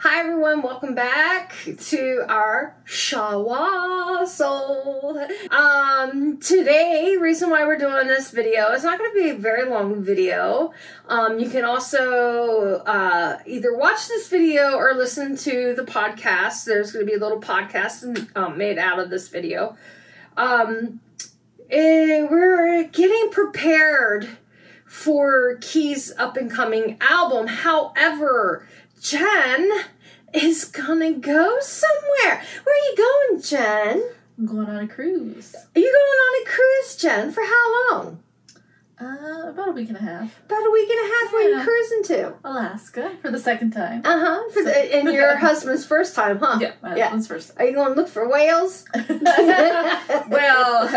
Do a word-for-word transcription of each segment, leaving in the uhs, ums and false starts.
Hi everyone, welcome back to our Shawa Soul. Um, today, reason why we're doing this video, it's not going to be a very long video. Um, you can also uh, either watch this video or listen to the podcast. There's going to be a little podcast um, made out of this video. Um, and we're getting prepared for Key's up-and-coming album. However, Jen is gonna go somewhere. Where are you going, Jen? I'm going on a cruise. Are you going on a cruise, Jen? For how long? Uh, about a week and a half. About a week and a half. Where Yeah. are you cruising to? Alaska for the second time. Uh-huh. For the, and your husband's first time, huh? Yeah, my Yeah. husband's first time. Are you going to look for whales? Well,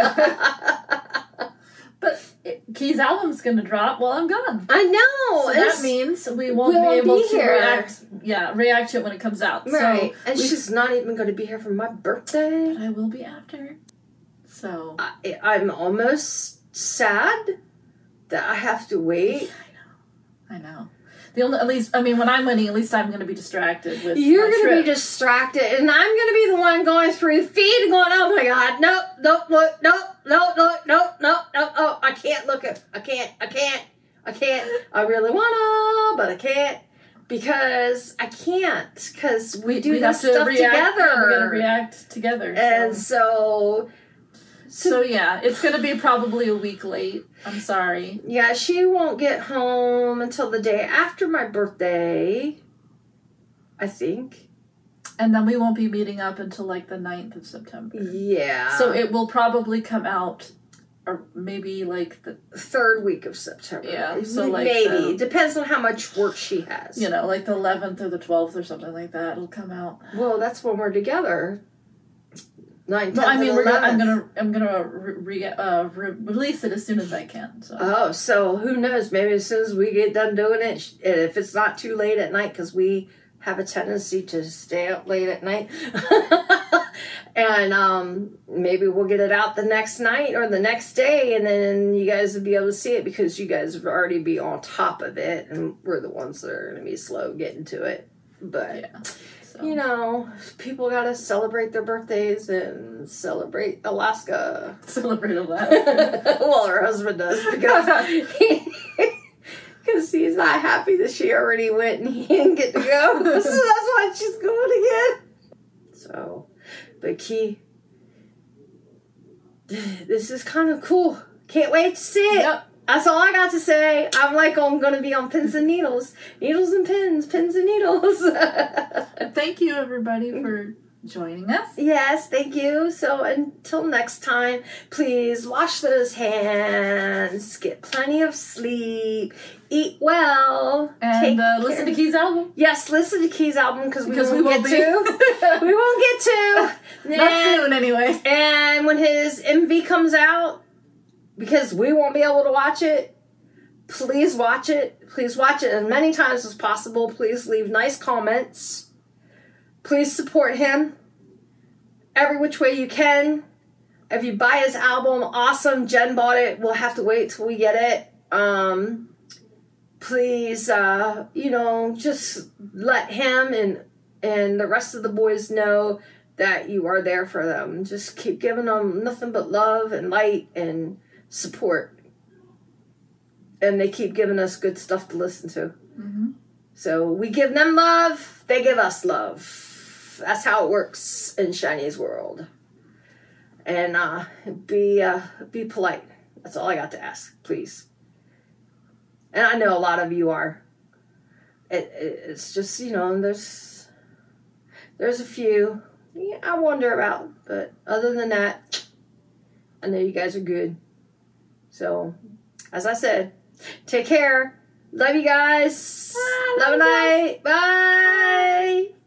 but it, Key's album's going to drop while I'm gone. I know. So It's- that means we won't we be won't able be to here. react. Yeah, react to it when it comes out. Right. So And we- she's not even going to be here for my birthday. I will be after. So I, I'm almost sad that I have to wait. I know. The only, at least, I mean, when I'm winning, at least I'm going to be distracted with. You're my going to trip. be distracted, and I'm going to be the one going through the feed and going, oh my God, nope, nope, look, nope, nope, nope, nope, nope, nope, oh, I can't look at, I can't, I can't, I can't, I really want to, but I can't, because I can't, because we do we this have to stuff react, together. Yeah, we're going to react together. And so. so, So yeah, it's going to be probably a week late. I'm sorry. yeah, she won't get home until the day after my birthday, I think. And then we won't be meeting up until like the ninth of September. Yeah. So it will probably come out or maybe like the, third week of September. Yeah, so like maybe. the- Depends on how much work she has. you know, like the eleventh or the twelfth or something like that. It'll come out. Well, that's when we're together. Nine, No, ten, I mean, we're gonna, I'm eleventh. gonna I'm gonna re, re, uh, re, release it as soon as I can. So Oh, so who knows? Maybe as soon as we get done doing it, sh- if it's not too late at night, because we have a tendency to stay up late at night, and um, maybe we'll get it out the next night or the next day, and then you guys will be able to see it because you guys will already be on top of it, and we're the ones that are going to be slow getting to it. But yeah. So. you know, people got to celebrate their birthdays and celebrate Alaska. Celebrate Alaska. Well, her husband does because he, because he's not happy that she already went and he didn't get to go. So that's why she's going again. So, but Key, this is kind of cool. Can't wait to see it. Yep. That's all I got to say. I'm like, I'm going to be on pins and needles. Needles and pins, pins and needles. Thank you everybody for joining us. Yes, thank you. So until next time, please wash those hands, get plenty of sleep, eat well, And take uh, listen to care. Key's album. Yes, listen to Key's album because we Because won't we won't get be. to. We won't get to. Not And- soon anyway. And when his M V comes out, because we won't be able to watch it, please watch it. Please watch it as many times as possible. Please leave nice comments. Please support him every which way you can. If you buy his album, awesome. Jen bought it. We'll have to wait till we get it. Um, please, uh, you know, just let him and and the rest of the boys know that you are there for them. Just keep giving them nothing but love and light and support. And they keep giving us good stuff to listen to. Mm-hmm. So we give them love, they give us love. That's how it works in Shiny's world. And uh, be uh, be polite. That's all I got to ask, please. And I know a lot of you are. It, it, it's just, you know, there's there's a few yeah, I wonder about, but other than that, I know you guys are good. So, as I said, take care. Love you guys. Bye, Love love and you night. Bye.